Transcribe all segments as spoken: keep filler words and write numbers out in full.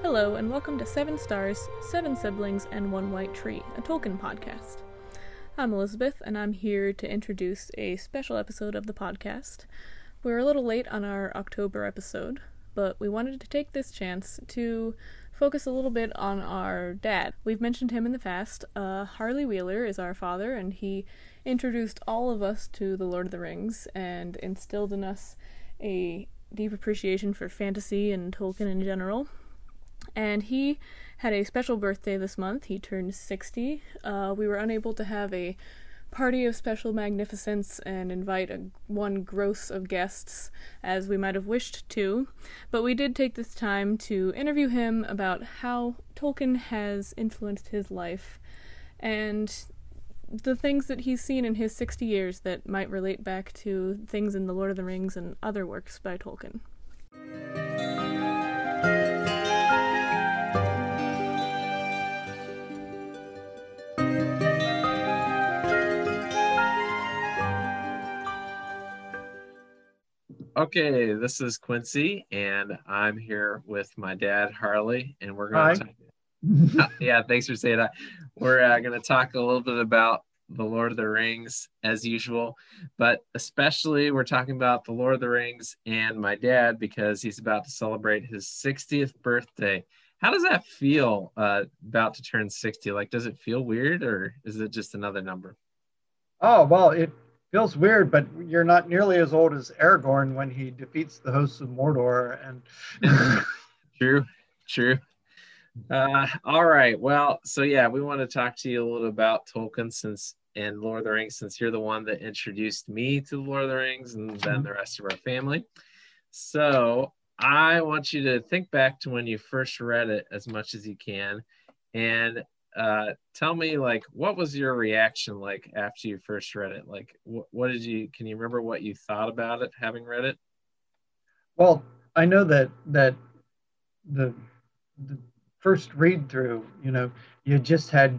Hello, and welcome to Seven Stars, Seven Siblings, and One White Tree, a Tolkien podcast. I'm Elizabeth, and I'm here to introduce a special episode of the podcast. We're a little late on our October episode, but we wanted to take this chance to focus a little bit on our dad. We've mentioned him in the past. Uh, Harley Wheeler is our father, and he introduced all of us to The Lord of the Rings and instilled in us a deep appreciation for fantasy and Tolkien in general. And he had a special birthday this month. He turned sixty. Uh, we were unable to have a party of special magnificence and invite a, one gross of guests as we might have wished to, but we did take this time to interview him about how Tolkien has influenced his life and the things that he's seen in his sixty years that might relate back to things in The Lord of the Rings and other works by Tolkien. Okay, this is Quincy, and I'm here with my dad, Harley, and we're going to talk... yeah, thanks for saying that. We're uh, going to talk a little bit about The Lord of the Rings, as usual, but especially we're talking about The Lord of the Rings and my dad because he's about to celebrate his sixtieth birthday. How does that feel, uh, about to turn sixty? Like, does it feel weird, or is it just another number? Oh, well, it feels weird, but you're not nearly as old as Aragorn when he defeats the hosts of Mordor. And true, true. Uh, all right. Well, so yeah, we want to talk to you a little about Tolkien since and Lord of the Rings, since you're the one that introduced me to the Lord of the Rings and then the rest of our family. So I want you to think back to when you first read it as much as you can, and uh tell me, like, what was your reaction like after you first read it? Like, wh- what did you can you remember what you thought about it having read it? Well, I know that that the the first read through, you know, you just had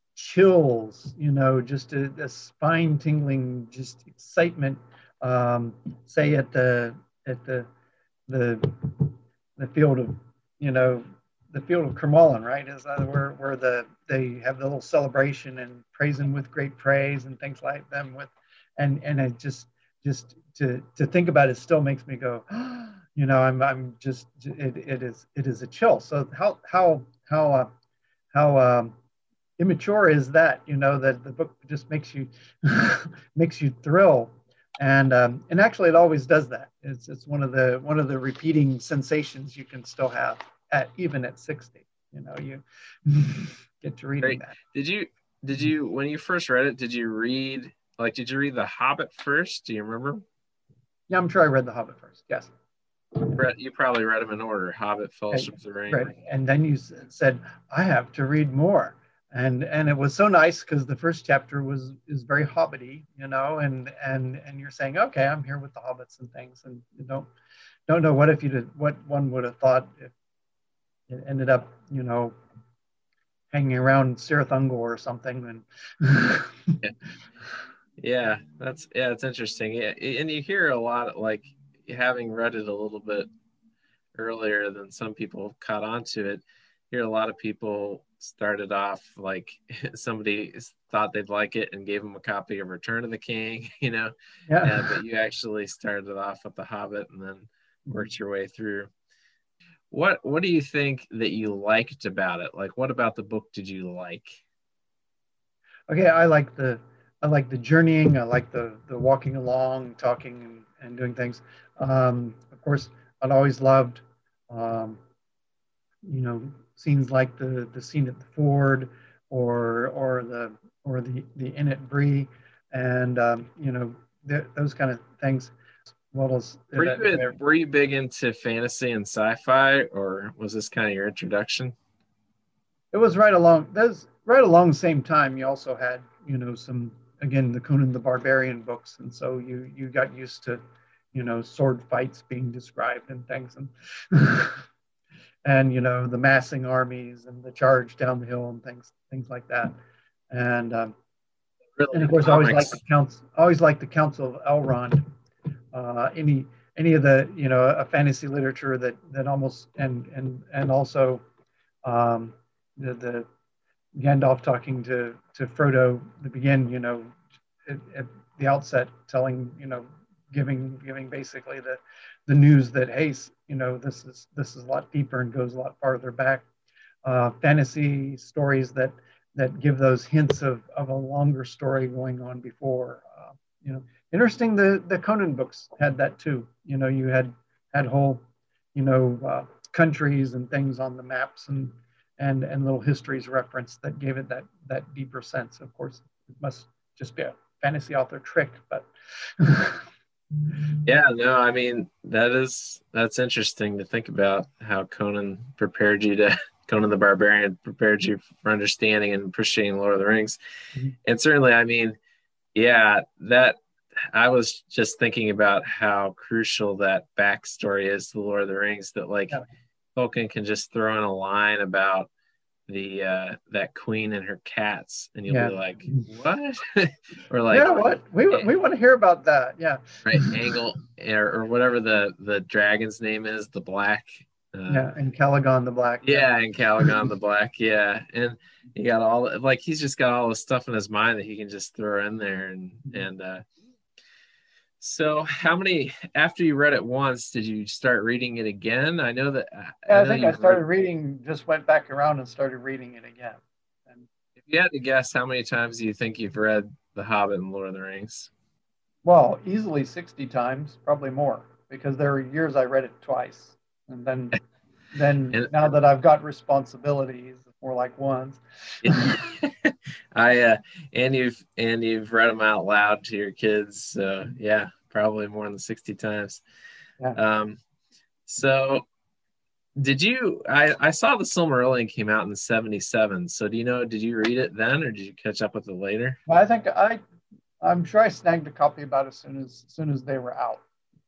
chills, you know, just a, a spine tingling, just excitement. Um, say at the at the the the field of, you know, the field of Kermallen, right? Is uh, where where the they have the little celebration and praising with great praise and things like them with, and and it just just to to think about it still makes me go, you know, I'm I'm just it it is it is a chill. So how how how uh, how um, immature is that? You know, that the book just makes you makes you thrill. And um, and actually, it always does that. It's it's one of the one of the repeating sensations you can still have at even at sixty. You know, you get to reading Great. that. Did you did you when you first read it? Did you read like did you read The Hobbit first? Do you remember? Yeah, I'm sure I read The Hobbit first. Yes. You probably read them in order: Hobbit, Fellowship of the Ring. Right. And then you said, I have to read more. And and it was so nice because the first chapter was is very hobbity, you know, and and and you're saying, okay, I'm here with the hobbits and things, and you don't don't know what if you did what one would have thought if it ended up, you know, hanging around Cirith Ungol or something. And yeah. yeah, that's yeah, it's interesting. Yeah, and you hear a lot, like, having read it a little bit earlier than some people caught on to it. Hear a lot of people started off like somebody thought they'd like it and gave them a copy of Return of the King, you know. Yeah. Uh, but you actually started off with The Hobbit and then worked your way through. What What do you think that you liked about it? Like, what about the book did you like? Okay, I like the I like the journeying. I like the the walking along, talking, and, and doing things. Um, of course, I'd always loved, um, you know, scenes like the the scene at the ford, or or the or the the inn at Bree, and um, you know, th- those kind of things. Well as were you, were you big into fantasy and sci-fi, or was this kind of your introduction? It was right along. That's right along the same time. You also had, you know, some, again, the Conan the Barbarian books, and so you you got used to, you know, sword fights being described and things, and and you know, the massing armies and the charge down the hill and things things like that. And um, really, and of course, I always like the council. Always like the Council of Elrond. Uh, any any of the, you know, a fantasy literature that that almost and and and also Um, the, the Gandalf talking to, to Frodo at the beginning, you know, at, at the outset, telling, you know, giving giving basically the the news that, hey, you know, this is this is a lot deeper and goes a lot farther back. Uh, fantasy stories that that give those hints of, of a longer story going on before. Uh, you know, interesting. The the Conan books had that too. You know, you had had whole, you know, uh, countries and things on the maps and and and little histories referenced that gave it that that deeper sense. Of course, it must just be a fantasy author trick, but. Yeah, no, I mean, that is, that's interesting to think about how Conan prepared you to, Conan the Barbarian prepared you for understanding and appreciating Lord of the Rings. Mm-hmm. And certainly, I mean, yeah, that, I was just thinking about how crucial that backstory is to the Lord of the Rings, that like yeah. Tolkien can just throw in a line about the uh that queen and her cats, and you'll yeah. be like, what? Or like, yeah, what we we want to hear about that. Yeah, right. Angle or, or whatever the the dragon's name is, the black. Uh, yeah, and Calagon the Black. Yeah, and Calagon the Black. Yeah, and he got all like he's just got all the stuff in his mind that he can just throw in there, and and uh so how many, after you read it once, did you start reading it again? I know that. Yeah, I, I think I started read... reading, just went back around and started reading it again. And if you had to guess, how many times do you think you've read The Hobbit and Lord of the Rings? Well, easily sixty times, probably more, because there were years I read it twice. And then then and, now that I've got responsibilities, more like once. I uh, and you've and you've read them out loud to your kids, so yeah, probably more than sixty times. Yeah. Um, so did you? I I saw the Silmarillion came out in seventy-seven. So do you know? Did you read it then, or did you catch up with it later? Well, I think I, I'm sure I snagged a copy about as soon as, as soon as they were out,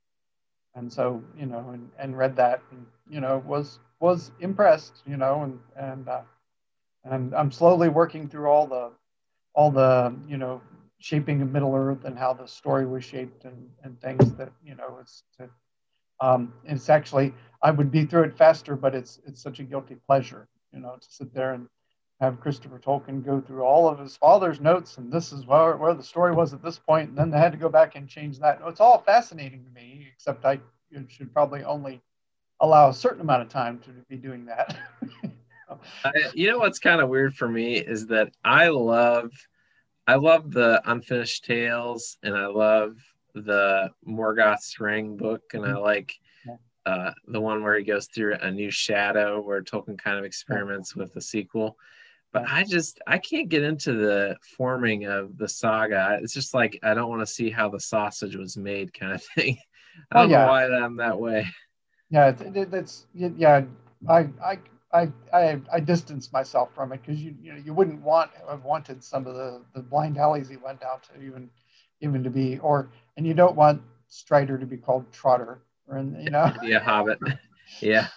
and so you know, and, and read that, and you know, was was impressed, you know, and and. Uh, And I'm slowly working through all the, all the, you know, shaping of Middle Earth and how the story was shaped and, and things that, you know, it's, to, um, it's actually, I would be through it faster, but it's, it's such a guilty pleasure, you know, to sit there and have Christopher Tolkien go through all of his father's notes. And this is where, where the story was at this point. And then they had to go back and change that. It's all fascinating to me, except I should probably only allow a certain amount of time to be doing that. I, you know what's kind of weird for me is that I love I love the Unfinished Tales, and I love the Morgoth's Ring book, and I like uh, the one where he goes through A New Shadow, where Tolkien kind of experiments with the sequel. But I just I can't get into the forming of the saga. It's just like I don't want to see how the sausage was made, kind of thing. I don't oh, yeah. know why I'm that way. Yeah, it, it's yeah. I I. I, I I distance myself from it because you you know you wouldn't want have wanted some of the, the blind alleys he went down to even even to be or and you don't want Strider to be called Trotter or you know to be a hobbit. Yeah.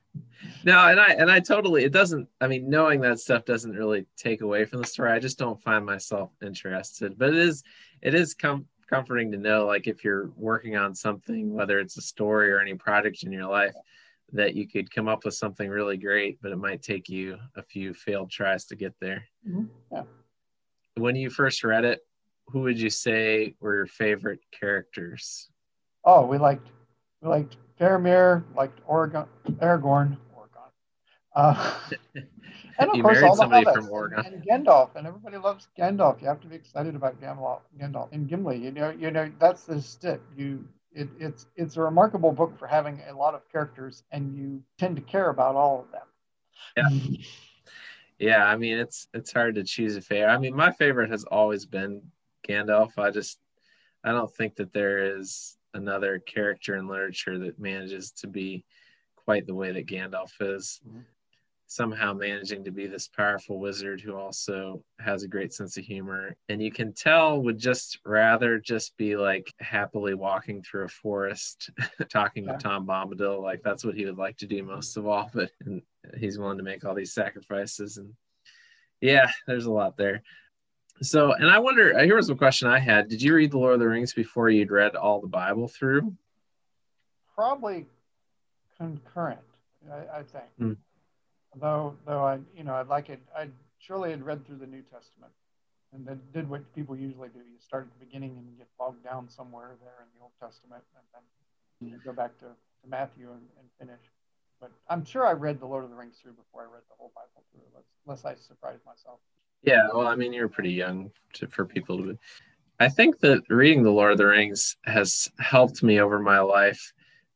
No, and I and I totally it doesn't I mean knowing that stuff doesn't really take away from the story. I just don't find myself interested. But it is it is com- comforting to know, like, if you're working on something, whether it's a story or any project in your life, that you could come up with something really great, but it might take you a few failed tries to get there. Mm-hmm. Yeah. When you first read it, who would you say were your favorite characters? Oh, we liked we liked Faramir, liked Oregon, Aragorn, Oregon. Uh, and of you course, married all the somebody hobbits from Oregon. And, and Gandalf, and everybody loves Gandalf. You have to be excited about Gandalf, Gandalf and Gimli. You know, you know that's the stick. You It, it's it's a remarkable book for having a lot of characters, and you tend to care about all of them. Yeah, yeah. I mean, it's it's hard to choose a favorite. I mean, my favorite has always been Gandalf. I just I don't think that there is another character in literature that manages to be quite the way that Gandalf is. Mm-hmm. Somehow managing to be this powerful wizard who also has a great sense of humor, and you can tell would just rather just be like happily walking through a forest talking yeah. to Tom Bombadil, like that's what he would like to do most of all, but and he's willing to make all these sacrifices. And yeah, there's a lot there. So, and I wonder, here was a question I had. Did you read The Lord of the Rings before you'd read all the Bible through? Probably concurrent, I, I think. Hmm. Though, though I, you know, I'd like it. I surely had read through the New Testament, and then did what people usually do. You start at the beginning and you get bogged down somewhere there in the Old Testament, and then you go back to, to Matthew and, and finish. But I'm sure I read the Lord of the Rings through before I read the whole Bible through, unless, unless I surprised myself. Yeah, well, I mean, you're pretty young to, for people to. I think that reading the Lord of the Rings has helped me over my life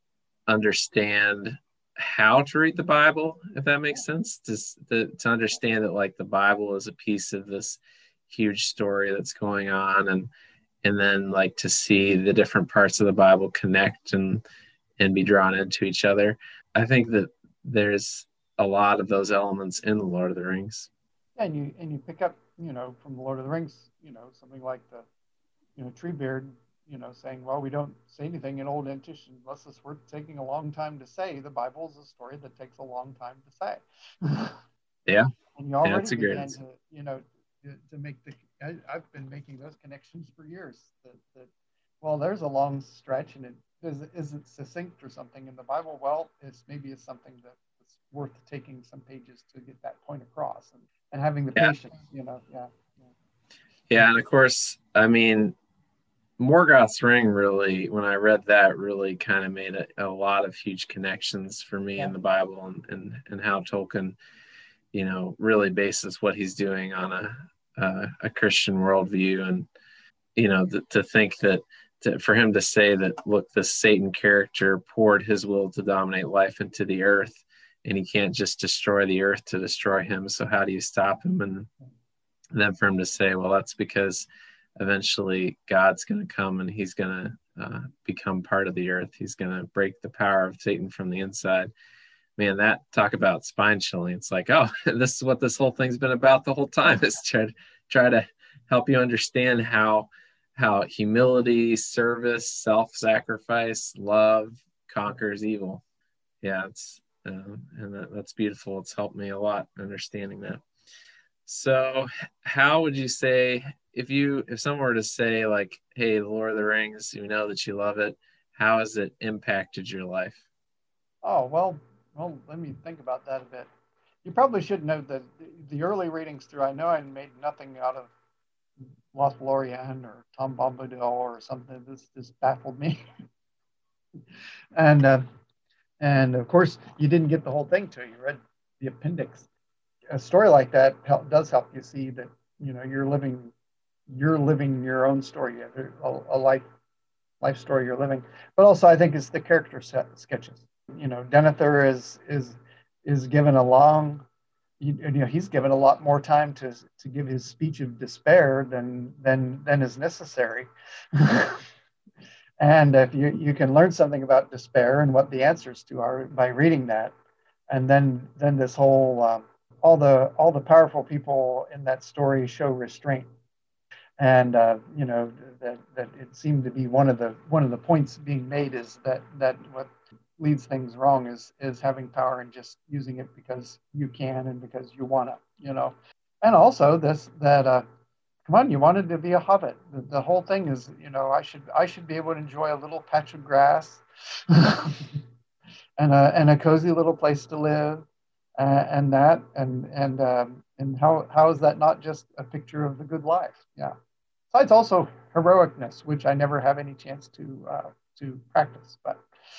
understand how to read the Bible, if that makes sense. To, to, to understand that like the Bible is a piece of this huge story that's going on, and and then like to see the different parts of the Bible connect and and be drawn into each other. I think that there's a lot of those elements in the Lord of the Rings. Yeah, and you and you pick up, you know, from the Lord of the Rings, you know, something like the, you know, Treebeard, you know, saying, well, we don't say anything in Old English unless it's worth taking a long time to say. The Bible is a story that takes a long time to say. Yeah. And you already yeah, began to, you know, to, to make the, I, I've been making those connections for years. That, that, well, there's a long stretch and it is, is it succinct or something in the Bible? Well, it's maybe it's something that it's worth taking some pages to get that point across, and, and having the yeah. patience, you know, yeah. Yeah, yeah and of course, I mean, Morgoth's Ring really, when I read that, really kind of made a, a lot of huge connections for me yeah. in the Bible, and, and, and how Tolkien, you know, really bases what he's doing on a uh, a Christian worldview. And, you know, th- to think that, to, for him to say that, look, this Satan character poured his will to dominate life into the earth, and he can't just destroy the earth to destroy him. So how do you stop him? And then for him to say, well, that's because eventually God's going to come and he's going to uh, become part of the earth. He's going to break the power of Satan from the inside. Man, that talk about spine chilling. It's like, oh, this is what this whole thing's been about the whole time, is try to try to help you understand how how humility, service, self-sacrifice, love conquers evil. Yeah, it's uh, and that, that's beautiful. It's helped me a lot understanding that. So how would you say, if you if someone were to say like, hey, the Lord of the Rings, you know that you love it, how has it impacted your life? Oh, well, well, let me think about that a bit. You probably should note that the early readings through, I know I made nothing out of Lothlorien or Tom Bombadil or something. This this baffled me. and uh, and of course, you didn't get the whole thing till you read the appendix. A story like that help, does help you see that, you know, you're living you're living your own story, a, a life life story you're living. But also, I think it's the character set, sketches. You know, Denethor is is is given a long, you, you know, he's given a lot more time to to give his speech of despair than than than is necessary. And if you you can learn something about despair and what the answers to are by reading that, and then then this whole um, all the all the powerful people in that story show restraint. And uh, you know, that that it seemed to be one of the one of the points being made is that that what leads things wrong is is having power and just using it because you can and because you want to, you know. And also this that uh, come on, you wanted to be a hobbit. The, the whole thing is, you know, I should I should be able to enjoy a little patch of grass and a and a cozy little place to live, uh, and that and and um, and how how is that not just a picture of the good life? Yeah. Besides also heroicness, which I never have any chance to uh, to practice, but.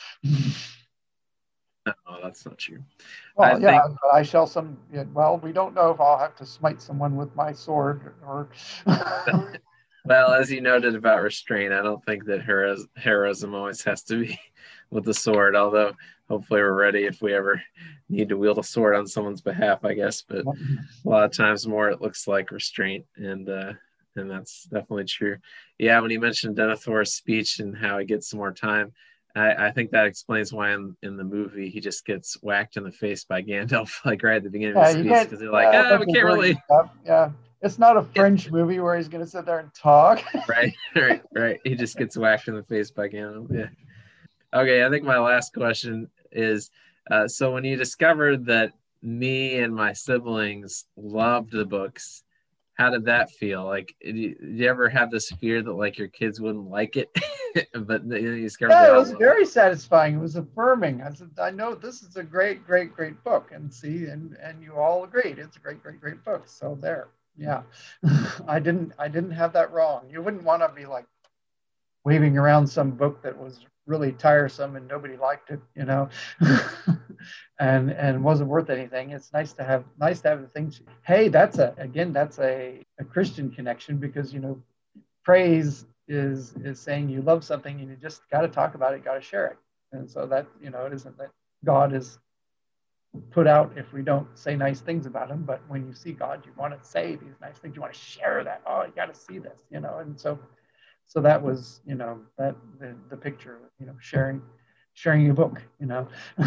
No, that's not true. Well, I yeah, think... but I shall some. Well, we don't know if I'll have to smite someone with my sword or. Well, as you noted about restraint, I don't think that heroes, heroism always has to be with the sword. Although, hopefully, we're ready if we ever need to wield a sword on someone's behalf, I guess. But a lot of times, more it looks like restraint, and uh, and that's definitely true. Yeah, when you mentioned Denethor's speech and how he gets some more time. I, I think that explains why in, in the movie he just gets whacked in the face by Gandalf, like right at the beginning yeah, of the speech, because they're like, yeah, ah, we can't really. Stuff. Yeah, it's not a French movie where he's going to sit there and talk. Right, right, right. He just gets whacked in the face by Gandalf. Yeah. Okay, I think my last question is, uh, so when you discovered that me and my siblings loved the books, how did that feel? Like, did you, did you ever have this fear that like your kids wouldn't like it? But then you discovered Yeah, that it was all- very satisfying. It was affirming. I said, I know this is a great, great, great book, and see, and and you all agreed it's a great, great, great book. So there, yeah, I didn't, I didn't have that wrong. You wouldn't want to be like waving around some book that was really tiresome and nobody liked it, you know, and and wasn't worth anything. It's nice to have, nice to have the things. Hey, that's a again, that's a, a Christian connection, because you know, praise is is saying you love something and you just got to talk about it, got to share it. And so that, you know, it isn't that God is put out if we don't say nice things about him, but when you see God, you want to say these nice things, you want to share that. Oh, you got to see this, you know. And so so that was, you know, that the, the picture, you know, sharing sharing your book, you know.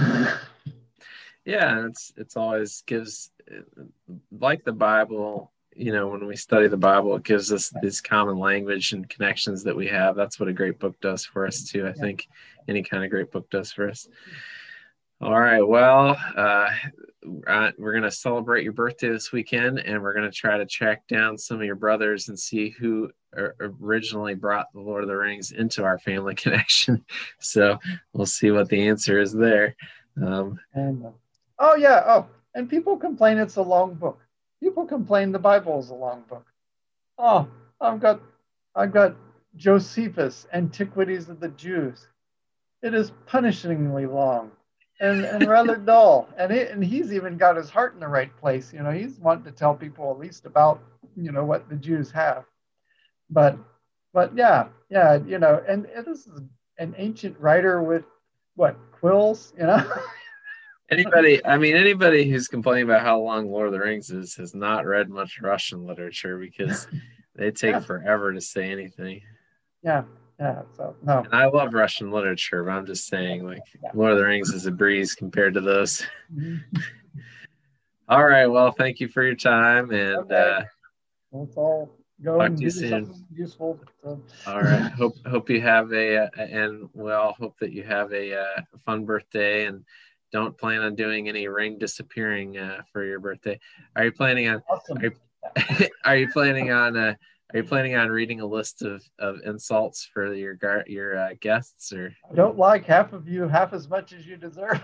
Yeah, it's it's always gives, like the Bible, you know, when we study the Bible, it gives us this common language and connections that we have. That's what a great book does for us too. I think any kind of great book does for us. All right, well, uh, we're going to celebrate your birthday this weekend, and we're going to try to track down some of your brothers and see who originally brought the Lord of the Rings into our family connection. So we'll see what the answer is there. Um, and uh, oh yeah, oh, and people complain it's a long book. People complain the Bible is a long book. Oh, I've got, I've got Josephus, Antiquities of the Jews. It is punishingly long, and and rather dull. And it, and he's even got his heart in the right place. You know, he's wanting to tell people at least about, you know, what the Jews have. But but yeah, yeah, you know, and, and this is an ancient writer with what, quills, you know. Anybody, I mean, anybody who's complaining about how long Lord of the Rings is has not read much Russian literature, because they take Yeah. forever to say anything. Yeah, yeah. So no. And I love Russian literature, but I'm just saying, like, Yeah. Lord of the Rings is a breeze compared to those. Mhm. All right, well, thank you for your time, and Okay. uh, Let's all go Talk and to do you soon. something useful. So. all right, hope hope you have a, uh, and we all hope that you have a uh, fun birthday, and don't plan on doing any ring disappearing uh, for your birthday. Are you planning on? Awesome. Are you, are you planning on? Uh, are you planning on reading a list of, of insults for your gar- your uh, guests, or? I don't like half of you half as much as you deserve.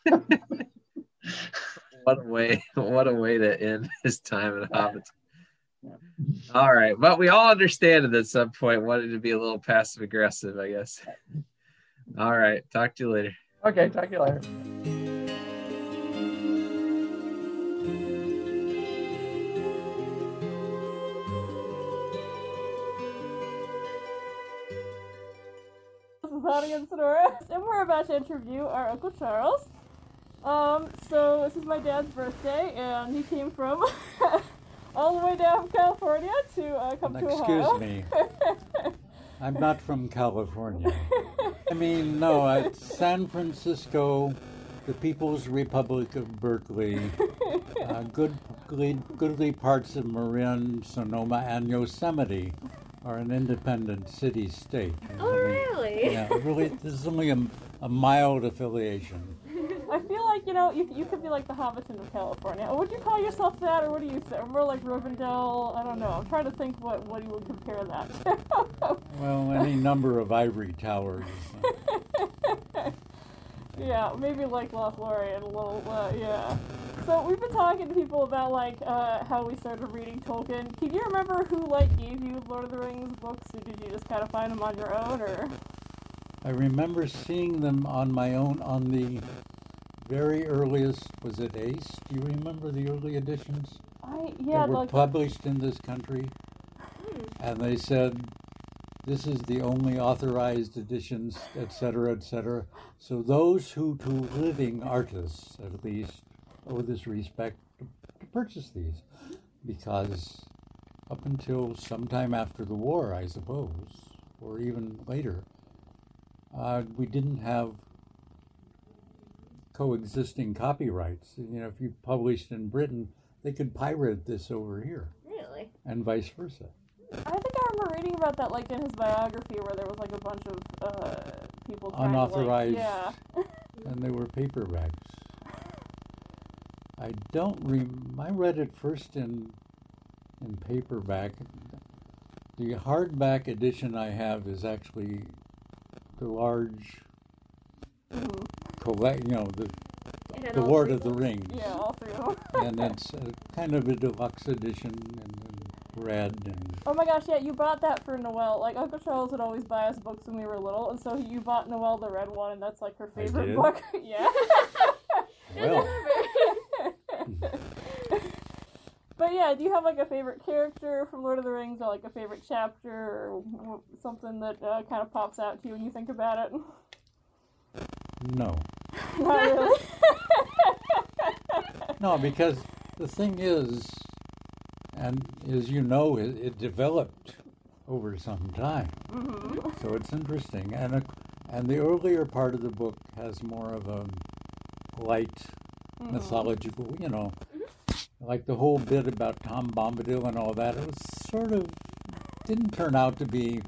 What a way! What a way to end his time in Hobbiton. All right, but we all understand it at some point. Wanted to be a little passive aggressive, I guess. All right, talk to you later. Okay, talk to you later. This is Audience Sonora, and we're about to interview our Uncle Charles. Um, so this is my dad's birthday, and he came from all the way down from California to uh, come to Excuse Ohio. me. I'm not from California. I mean, no, it's San Francisco, the People's Republic of Berkeley, uh, good, goodly, goodly parts of Marin, Sonoma, and Yosemite are an independent city-state. Oh, really? Yeah, really, this is only a, a mild affiliation. I feel like, you know, you, you could be like the Hobbiton of California. Would you call yourself that, or what do you say? Or more like Rivendell? I don't know. I'm trying to think what, what you would compare that to. Well, any number of ivory towers. Yeah, maybe like Lothlorien a little, uh, yeah. So we've been talking to people about, like, uh, how we started reading Tolkien. Can you remember who, like, gave you Lord of the Rings books, or did you just kind of find them on your own, or? I remember seeing them on my own on the very earliest, was it Ace? Do you remember the early editions? I, yeah, that were like, published in this country? hmm. And they said, this is the only authorized editions, et cetera, et cetera. So those who to living artists, at least, owe this respect to, to purchase these. Because up until sometime after the war, I suppose, or even later, uh, we didn't have coexisting copyrights. You know, if you published in Britain, they could pirate this over here. Really? And vice versa. I think I remember reading about that, like, in his biography, where there was, like, a bunch of, uh, people trying Unauthorized, to, like, yeah. and they were paperbacks. I don't rem- I read it first in in paperback. The hardback edition I have is actually the large Mhm. collect, you know, the It had the all Lord three of the books? Rings, Yeah, all three of them. and it's uh, kind of a deluxe edition in red. And Oh my gosh, yeah, you bought that for Noelle. Like, Uncle Charles would always buy us books when we were little, and so you bought Noelle the red one, and that's like her I favorite did? book. Yeah. well, But yeah, do you have like a favorite character from Lord of the Rings, or like a favorite chapter, or w- something that uh, kind of pops out to you when you think about it? no, Not really. no, because the thing is, and as you know, it, it developed over some time. hmm So it's interesting, and a, and the earlier part of the book has more of a light Mm-hmm. mythological, you know, like the whole bit about Tom Bombadil and all that. It was sort of didn't turn out to be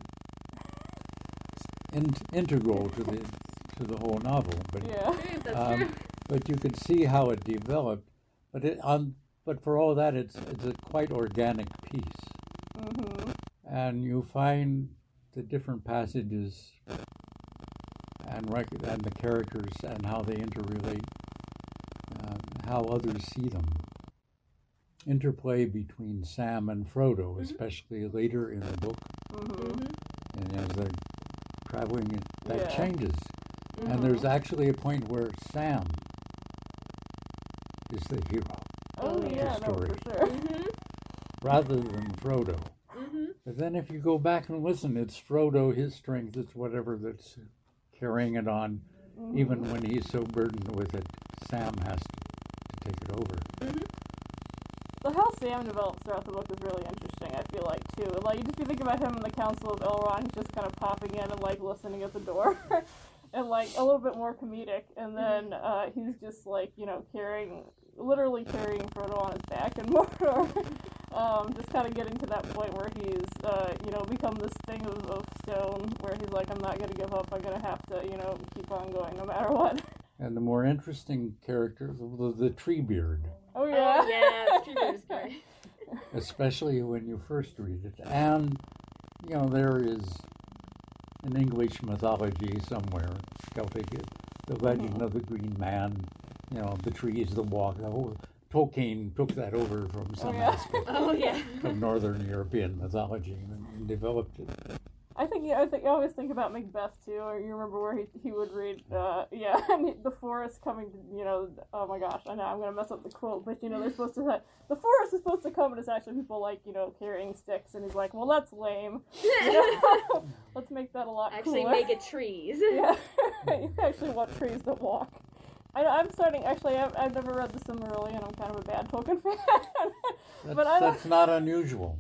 in, integral to the to the whole novel, but Yeah. That's um, true. but you could see how it developed. But it on but for all that, it's it's a quite organic piece. hmm And you find the different passages and rec- and the characters and how they interrelate, uh, how others see them. Interplay between Sam and Frodo, especially later in the book, hmm and as they're traveling, it, that Yeah. changes. And there's actually a point where Sam is the hero Oh Yeah. yeah, no, story. for sure. Mm-hmm. rather than Frodo. Mm-hmm. But then if you go back and listen, it's Frodo, his strength, it's whatever that's carrying it on. Even when he's so burdened with it, Sam has to, to take it over. So how Sam develops throughout the book is really interesting, I feel like, too. Like, you just you think about him in the Council of Elrond, he's just kind of popping in and, like, listening at the door. And, like, a little bit more comedic. And then uh, he's just, like, you know, carrying, literally carrying Frodo on his back in Mordor. um, just kind of getting to that point where he's, uh, you know, become this thing of, of stone, where he's like, I'm not going to give up, I'm going to have to, you know, keep on going no matter what. And the more interesting character, the, the Treebeard, Oh, yeah. Oh, yeah. True is great. especially when you first read it. And, you know, there is an English mythology somewhere, Celtic, the legend of the Green Man, you know, the trees, the walk, the whole, Tolkien took that over from some yeah. aspect Oh, yeah. of Northern European mythology and, and developed it. I think yeah, I think I always think about Macbeth too. Or you remember where he he would read, uh, yeah, and he, the forest coming to, you know, oh my gosh, I know I'm gonna mess up the quote, but you know they're supposed to have, the forest is supposed to come, and it's actually people like you know carrying sticks, and he's like, well that's lame. You know? Let's make that a lot Actually, cooler. make it trees. Yeah, you actually want trees that walk. I, I'm starting. Actually, I've, I've never read the Silmarillion. I'm kind of a bad Tolkien fan, That's, but I don't. that's not unusual.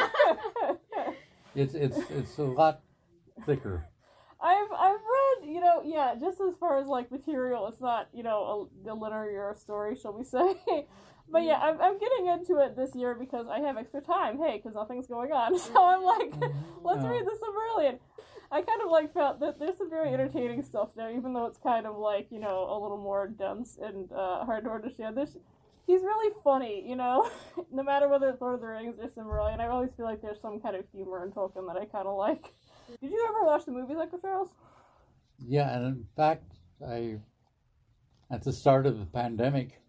It's it's it's a lot thicker. I've I've read, you know, yeah, just as far as like material, it's not, you know, a, a linear story, shall we say? But yeah, I'm I'm getting into it this year because I have extra time. Hey, because nothing's going on, so I'm like, let's Yeah. read the Silmarillion. I kind of like felt that there's some very entertaining stuff there, even though it's kind of like you know a little more dense and uh, hard to understand. There's he's really funny, you know, no matter whether it's Lord of the Rings or Silmarillion. I always feel like there's some kind of humor in Tolkien that I kind of like. Did you ever watch the movies, Uncle Charles? Yeah, and in fact, I at the start of the pandemic,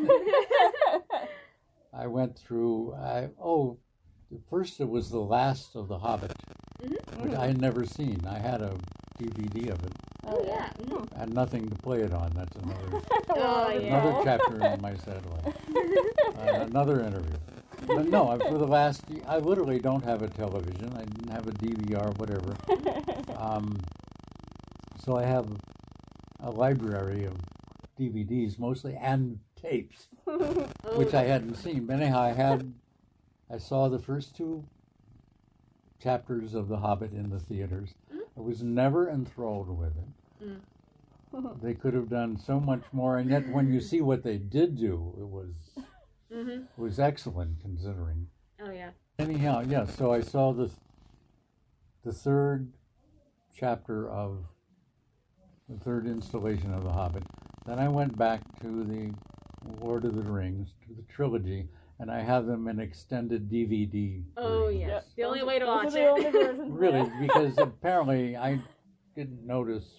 I went through. I oh, first it was the last of the Hobbit, which I had never seen. I had a D V D of it. Oh, yeah. Mhm. I had nothing to play it on. That's another Oh, yeah. another chapter in my satellite. Uh, another interview. But no, I- for the last, I literally don't have a television. I didn't have a D V R, whatever. Um, so I have a library of D V Ds mostly and tapes, Oh, which I hadn't seen. But anyhow, I had, I saw the first two chapters of The Hobbit in the theaters. I was never enthralled with it. They could have done so much more, and yet when you see what they did do, it was Mm-hmm. it was excellent considering. Oh, yeah. Anyhow, yeah. So I saw the the third chapter of the third installation of The Hobbit. Then I went back to the Lord of the Rings, to the trilogy, and I have them in extended D V D. Oh versions. yes, the Those only are- way to those are watch the it. only versions, Really, yeah. because apparently I didn't notice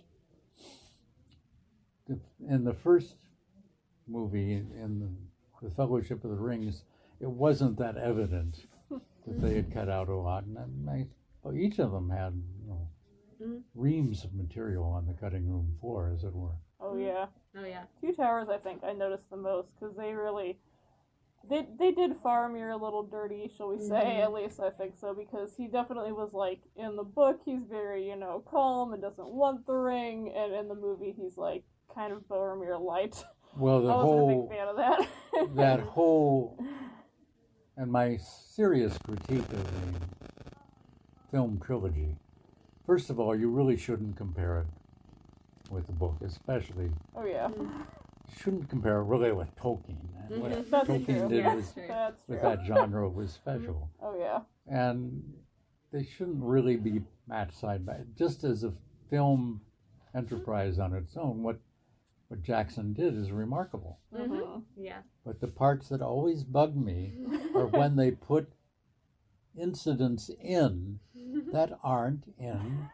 the, in the first movie, in the, the Fellowship of the Rings, it wasn't that evident that they had cut out a lot, and I, I, well, each of them had, you know, Mhm. reams of material on the cutting room floor, as it were. Oh yeah. Oh yeah. Two Towers, I think I noticed the most because they really, they they did Faramir a little dirty, shall we say? Mhm. At least I think so, because he definitely was like in the book he's very you know calm and doesn't want the ring, and in the movie he's like kind of Boromir light. Well, the I wasn't a whole big fan of that. that whole and my serious critique of the film trilogy. First of all, you really shouldn't compare it with the book, especially. Oh yeah, You shouldn't compare it really with Tolkien. And what Mhm. That's Tolkien true. did Yeah. with, True. that's true. with that genre was special. Oh yeah. And they shouldn't really be matched side by just as a film enterprise on its own. What what Jackson did is remarkable. Mm-hmm. Yeah. But the parts that always bug me are when they put incidents in that aren't in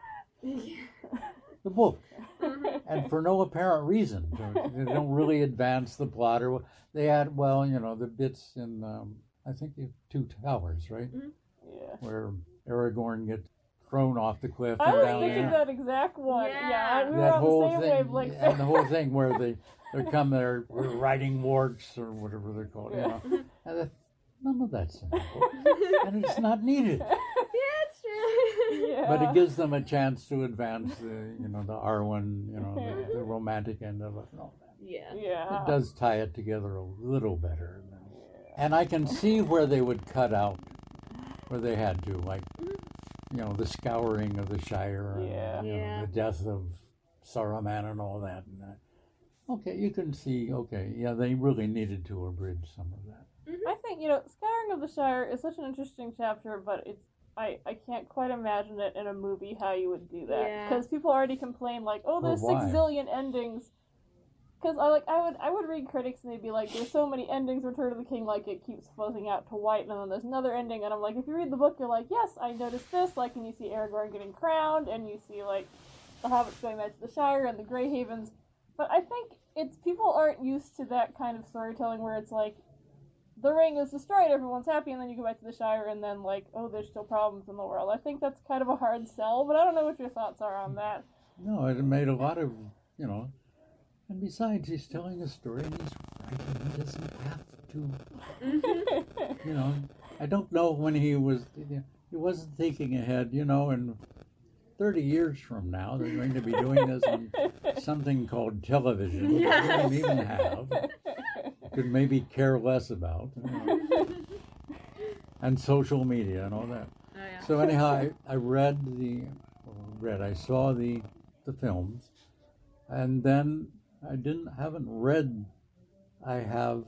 the book, and for no apparent reason. They don't really advance the plot, or they add, well, you know, the bits in um, I think you have Two Towers, right, Yeah. where Aragorn gets thrown off the cliff I and was down thinking there. that exact one. Yeah, Yeah. we were That on whole the same thing, wavelength. and the whole thing where they they come there riding warts or whatever they're called, Yeah. you know, and that, none of that's in the book, and it's not needed. Yeah, it's true. Yeah. But it gives them a chance to advance the, you know, the Arwen, you know, the, the romantic end of it and all that. Yeah. Yeah. It does tie it together a little better. Than, and I can see where they would cut out, where they had to, like, you know, the scouring of the Shire, and, Yeah. you know, Yeah. the death of Saruman and all that. And that. Okay, you can see, okay, yeah, they really needed to abridge some of that. I think, you know, Scouring of the Shire is such an interesting chapter, but it's I, I can't quite imagine it in a movie how you would do that. Yeah. Because people already complain, like, oh, there's Well, six why? zillion endings. Because I like I would I would read critics and they'd be like, there's so many endings, Return of the King, like it keeps fuzzing out to white, and then there's another ending, and I'm like, if you read the book, you're like, yes, I noticed this, like, and you see Aragorn getting crowned, and you see, like, the Hobbits going back to the Shire and the Grey Havens. But I think it's people aren't used to that kind of storytelling where it's like, the ring is destroyed, everyone's happy, and then you go back to the Shire, and then, like, oh, there's still problems in the world. I think that's kind of a hard sell, but I don't know what your thoughts are on that. No, it made a lot of, you know, and besides, he's telling a story and he's writing. He doesn't have to, you know. I don't know when he was, he wasn't thinking ahead, you know, and thirty years from now, they're going to be doing this on something called television, which Yes. we don't even have, could maybe care less about, you know, and social media and all that. Oh yeah. So anyhow, I, I read the, well, read, I saw the, the films, and then I didn't, haven't read, I have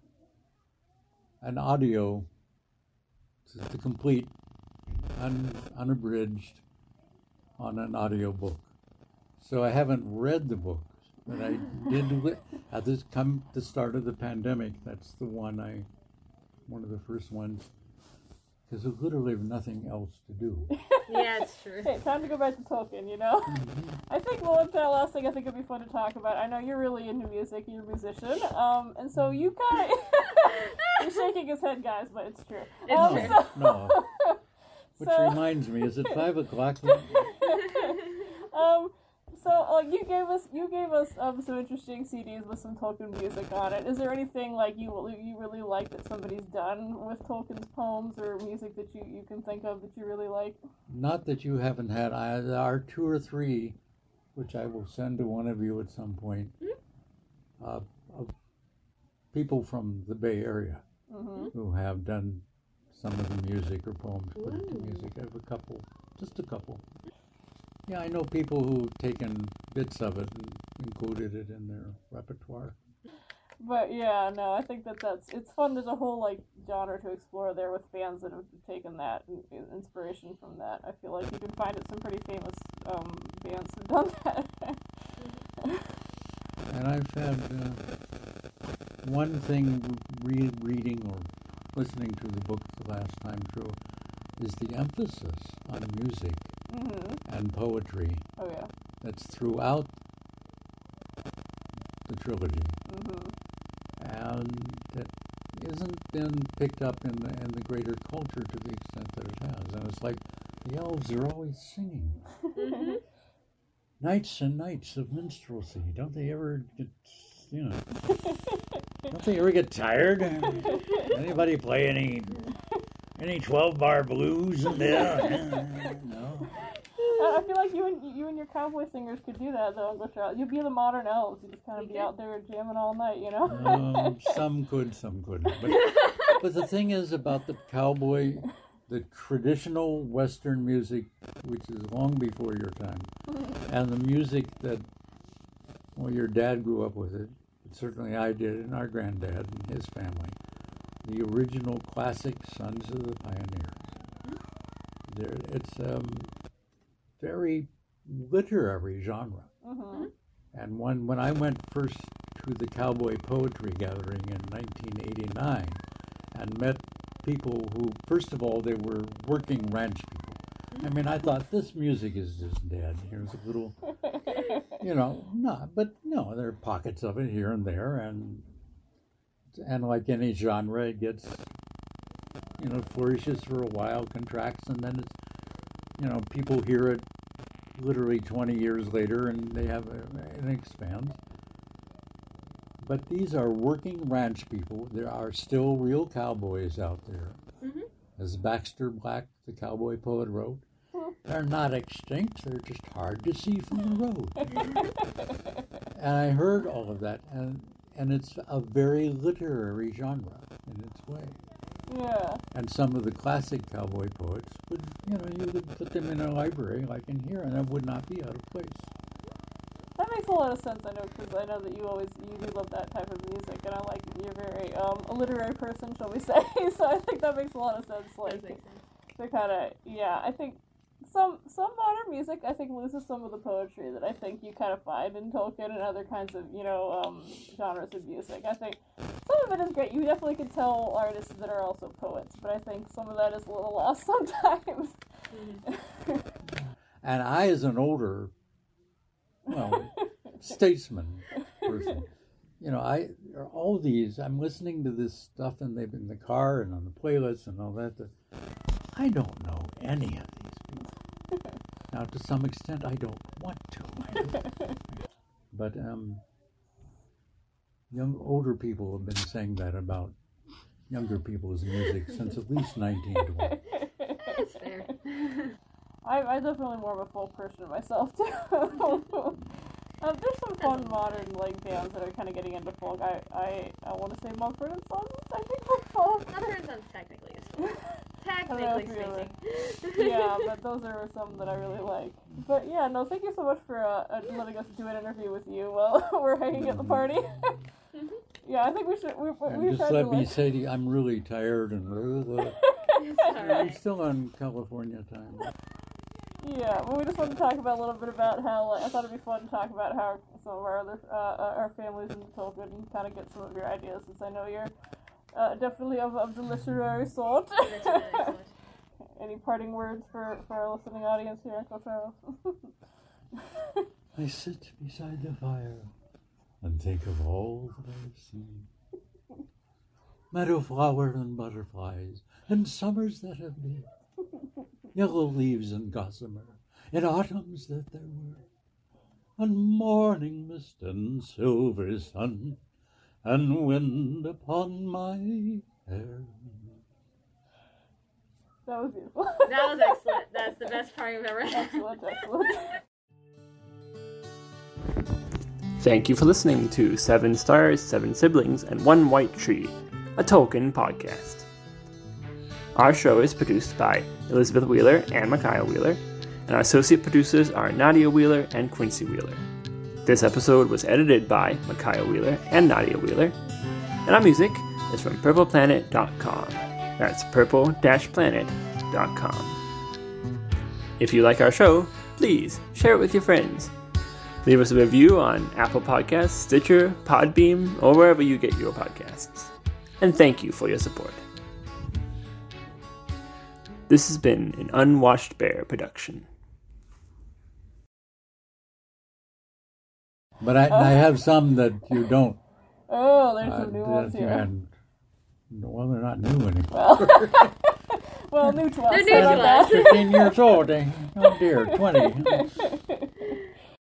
an audio, the complete, un, unabridged, on an audio book. So I haven't read the books, but I did, li- at this come the start of the pandemic, that's the one I, one of the first ones, because I literally have nothing else to do. Yeah, it's true. Okay, time to go back to Tolkien, you know? I think, well, what's that last thing I think would be fun to talk about? I know you're really into music, you're a musician, um, and so you kind of... He's shaking his head, guys, but it's true. It's um, true. So, No. Which so, reminds me, is it five o'clock yet? um, so, like, you gave us, you gave us um, some interesting C Ds with some Tolkien music on it. Is there anything, like, you you really like that somebody's done with Tolkien's poems or music that you, you can think of that you really like? Not that you haven't had. I, there are two or three, which I will send to one of you at some point, uh, of people from the Bay Area Mm-hmm. who have done some of the music or poems put into Ooh. music. I have a couple, just a couple. Yeah, I know people who've taken bits of it and included it in their repertoire. But yeah, no, I think that that's it's fun. There's a whole like genre to explore there with bands that have taken that in, in- inspiration from that. I feel like you can find it some pretty famous um, bands have done that. And I've had uh, one thing re- reading or listening to the book the last time through is the emphasis on music Mm-hmm. and poetry Oh yeah. that's throughout the trilogy, Mm-hmm. and that isn't been picked up in the in the greater culture to the extent that it has. And it's like the elves are always singing. Mhm. Nights and nights of minstrelsy. Don't they ever get, you know, don't they ever get tired? Anybody play any any twelve bar blues in there? No. I I feel like you and you and your cowboy singers could do that though. Go try. You'd be the modern elves. You just kind of We be could. out there jamming all night, you know. Um, some could, some couldn't. But, but the thing is about the cowboy, the traditional Western music, which is long before your time, and the music that, well, your dad grew up with it. Certainly I did, and our granddad and his family. The original classic Sons of the Pioneers. There, it's um, very literary genre. Mm-hmm. And when, when I went first to the Cowboy Poetry Gathering in nineteen eighty-nine and met people who, first of all, they were working ranch people. I mean, I thought, this music is just dead. Here's a little, you know, no, but no, there are pockets of it here and there. And, and like any genre, it gets, you know, flourishes for a while, contracts, and then it's, you know, people hear it literally twenty years later, and they have a, it expands. But these are working ranch people. There are still real cowboys out there. Mhm. As Baxter Black, the cowboy poet, wrote, they're not extinct, they're just hard to see from the road. And I heard all of that, and and it's a very literary genre in its way. Yeah. And some of the classic cowboy poets would, you know, you would put them in a library like in here, and it would not be out of place. That makes a lot of sense. I know because I know that you always you do love that type of music, and I like you're very um a literary person, shall we say? So I think that makes a lot of sense. Like Does make sense. to kind of yeah. I think some some modern music I think loses some of the poetry that I think you kind of find in Tolkien and other kinds of you know um genres of music. I think some of it is great. You definitely can tell artists that are also poets, but I think some of that is a little lost sometimes. Mhm. And I, as an older, well, statesman person, you know, I all these, I'm listening to this stuff and they've in the car and on the playlist and all that. that I don't know any of these people. Now, to some extent, I don't want to. I don't. But um, young, older people have been saying that about younger people's music since at least nineteen twenty. That's fair. I'm, I'm definitely more of a folk person myself too. um, there's some fun modern like bands that are kind of getting into folk. I I, I want to say Mumford and Sons. I think they're folk. Mumford and Sons technically is full. I don't Technically know if speaking. yeah, but those are some that I really like. But yeah, no, thank you so much for uh, uh, letting us do an interview with you while we're hanging at the party. Yeah, I think we should. We, we And should just let me like... say to you, I'm really tired and uh, It's all I'm right. still on California time. Yeah, well, we just wanted to talk about a little bit about how like, I thought it'd be fun to talk about how some of our other uh, uh, our families in Tolkien and kind of get some of your ideas, since I know you're uh, definitely of, of the literary sort. Literary sort. Any parting words for, for our listening audience here, Uncle Charles? I sit beside the fire and think of all that I've seen. Meadow flowers and butterflies, and summers that have been. Yellow leaves and gossamer, in autumns that there were. And morning mist and silver sun, and wind upon my hair. That was beautiful. That was excellent. That's the best part I've ever had. Excellent, excellent. Thank you for listening to Seven Stars, Seven Siblings, and One White Tree, a Tolkien podcast. Our show is produced by Elizabeth Wheeler and Micaiah Wheeler, and our associate producers are Nadia Wheeler and Quincy Wheeler. This episode was edited by Micaiah Wheeler and Nadia Wheeler, and our music is from purple planet dot com. That's purple dash planet dot com. If you like our show, please share it with your friends. Leave us a review on Apple Podcasts, Stitcher, Podbeam, or wherever you get your podcasts. And thank you for your support. This has been an Unwashed Bear production. But I, I have some that you don't. Oh, there's uh, some new that ones you here. hadn't- Well, they're not new anymore. Well, well, new to us. They're new How to about us. that? fifteen years old. eh? Oh dear, twenty.